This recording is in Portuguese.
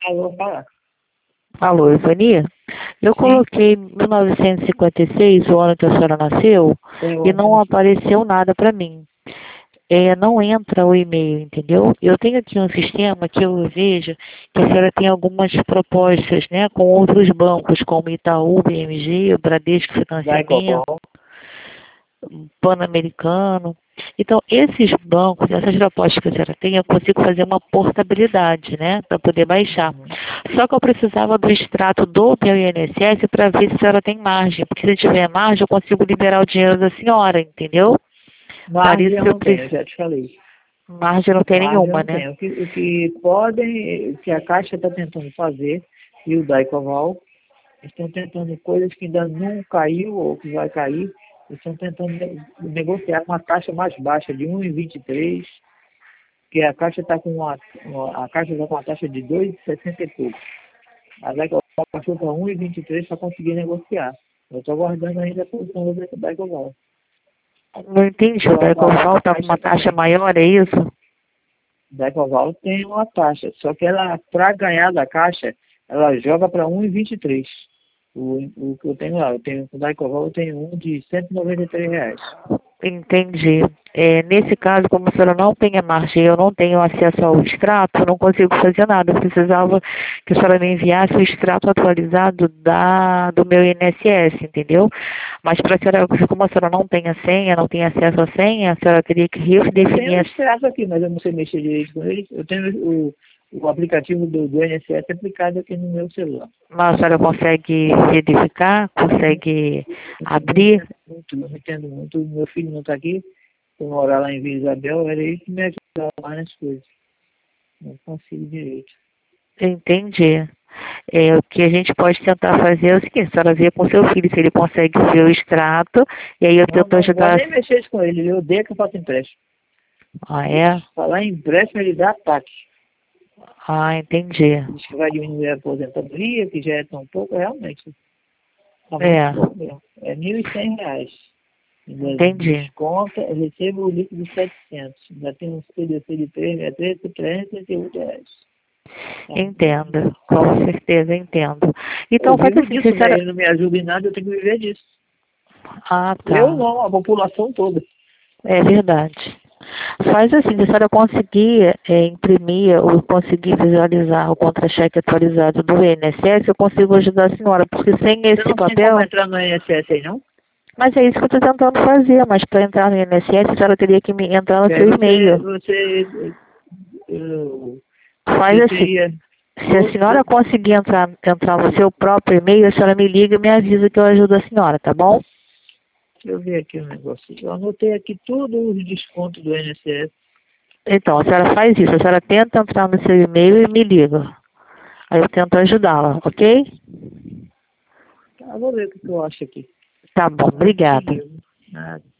Alô, fala. Alô, Ivania? Eu coloquei 1956, o ano que a senhora nasceu, e não apareceu nada para mim. Não entra o e-mail, entendeu? Eu tenho aqui um sistema que eu vejo que a senhora tem algumas propostas, né, com outros bancos, como Itaú, BMG, Bradesco Financiamento, Pan-Americano. Então, esses bancos, essas propostas que a senhora tem, eu consigo fazer uma portabilidade, né, para poder baixar. Só que eu precisava do extrato do meu INSS para ver se a senhora tem margem, porque se tiver margem, eu consigo liberar o dinheiro da senhora, entendeu? Margem eu não tenho, eu já te falei. Margem não tem nenhuma, né? Tem. O que podem, o que a Caixa está tentando fazer, e o Daicoval, estão tentando coisas que ainda não caiu ou que vai cair, estão tentando negociar uma taxa mais baixa de 1,23, que a Caixa está com a Caixa está com uma taxa de 2,60 e pouco. A Daicoval passou para 1,23 para conseguir negociar. Eu estou aguardando ainda a posição do Daicoval. Não entendi. O Daicoval está com uma taxa maior, é isso? Daicoval tem uma taxa, só que ela, para ganhar da Caixa, ela joga para 1,23. O que eu tenho lá, com o Daicoval eu tenho um de R$ 193. Entendi. Nesse caso, como a senhora não tem a margem, eu não tenho acesso ao extrato, eu não consigo fazer nada. Eu precisava que a senhora me enviasse o extrato atualizado do meu INSS, entendeu? Mas para a senhora, como a senhora não tem a senha, não tem acesso à senha, a senhora teria que redefinir. Eu tenho o extrato aqui, mas eu não sei mexer direito com ele. Eu tenho o aplicativo do INSS aplicado aqui no meu celular. Mas a senhora consegue verificar? Consegue abrir? Não entendo muito. Meu filho não está aqui. Eu moro lá em Vila Isabel, era ele que me ajudava mais nas coisas. Não consigo direito. Entendi. O que a gente pode tentar fazer é o seguinte: a senhora vê com seu filho se ele consegue ver o extrato, e aí eu tento ajudar. Não vou nem mexer com ele, ele odeia que eu faça empréstimo. Ah, é? Falar em empréstimo, ele dá ataque. Ah, entendi. Diz que vai diminuir a aposentadoria, que já é tão pouco, realmente. Tá É. muito pouco mesmo. É R$ 1.100. Entendi. Desconta, eu recebo o líquido de 700. Já tem um CDC de 338 reais. Entendo, com certeza entendo. Então faz assim, disso, né? Ele não me ajuda em nada, eu tenho que viver disso. Ah, tá. Eu não, a população toda. É verdade. Faz assim, se a senhora conseguir imprimir ou conseguir visualizar o contra-cheque atualizado do INSS, eu consigo ajudar a senhora, porque sem esse Você não tem papel... como entrar no INSS aí, não? Mas é isso que eu estou tentando fazer, mas para entrar no INSS, a senhora teria que entrar no seu e-mail. Faz assim, se a senhora conseguir entrar no seu próprio e-mail, a senhora me liga e me avisa que eu ajudo a senhora, tá bom? Deixa eu ver aqui um negócio. Eu anotei aqui todos os descontos do INSS. Então, a senhora faz isso, a senhora tenta entrar no seu e-mail e me liga. Aí eu tento ajudá-la, ok? Tá, vou ver o que eu acho aqui. Tá bom, obrigada. Nada.